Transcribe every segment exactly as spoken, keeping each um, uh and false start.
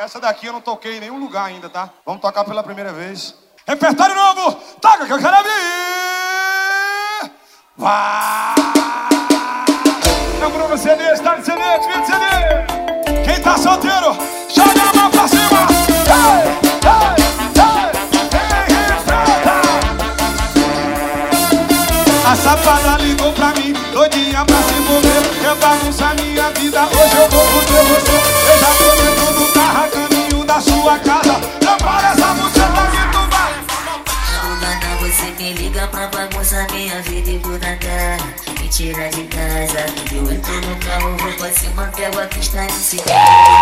Essa daqui eu não toquei em nenhum lugar ainda, tá? Vamos tocar pela primeira vez. Repertório novo! Toca que eu quero ver! Vai! Lembrou no C D, está no C D, desvia de C D! Quem tá solteiro, joga a mão pra cima! Ei, ei, ei, ei, refreta! A safada ligou pra mim, doidinha pra se envolver. Quer bagunçar minha vida, hoje eu vou foder você. Eu já tô dentro do carro, a caminho da sua casa. Prepara essa música que tu vai. Fulana, você me liga pra bagunçar minha vida e por na cara. Me tira de casa, eu entro no carro, vou pra cima, pego a pista e se quer.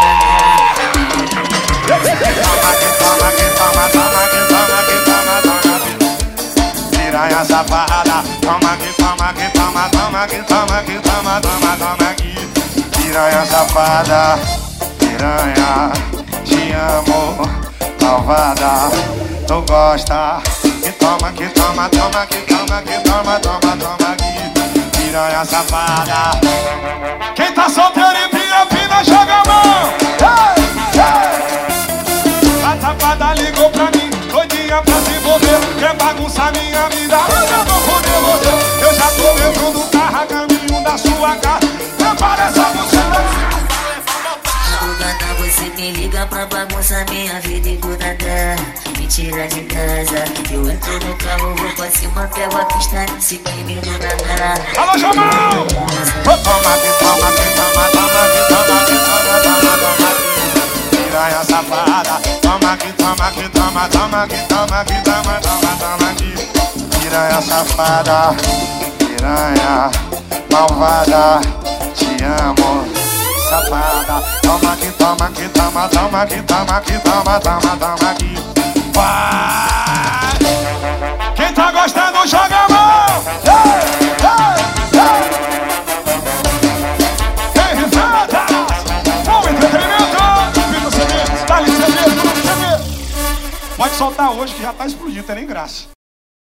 Toma que toma, que toma, toma que toma, que toma, toma. Piranha safada, toma que toma, que toma, toma que toma, que toma, toma, toma aqui. Piranha safada, piranha, te amo, malvada, tu gosta. Que toma, que toma, toma, que toma, que toma, toma, toma aqui. Piranha safada. Quem tá solteiro e pina, pina, joga a mão. Hey, hey. A safada ligou pra mim, doidinha pra se envolver. Quer bagunçar minha vida, hoje eu vou foder você. Eu já tô dentro do carro, a caminho da sua casa. Prepara essa música. Fulana, você me liga pra bagunçar minha vida e por na terra. Me tira de casa, eu entro no carro, vou pra cima, pego a pista e se queime do nada. Alô, Jamal! Toma que toma, que toma, toma que toma, que toma, toma, toma aqui. Piranha safada, toma que toma, que toma, toma que toma, que toma, toma, toma aqui. Piranha safada, piranha malvada, te amo, safada. Toma que toma, que toma, toma que toma, que toma, toma, toma aqui. Vai! Quem tá gostando, joga a mão! Ei, ei, ei! Ei, risadas! Bom entretenimento! Pino C D, está ali C D, tudo C D! Pode soltar hoje que já tá explodindo, tem nem graça.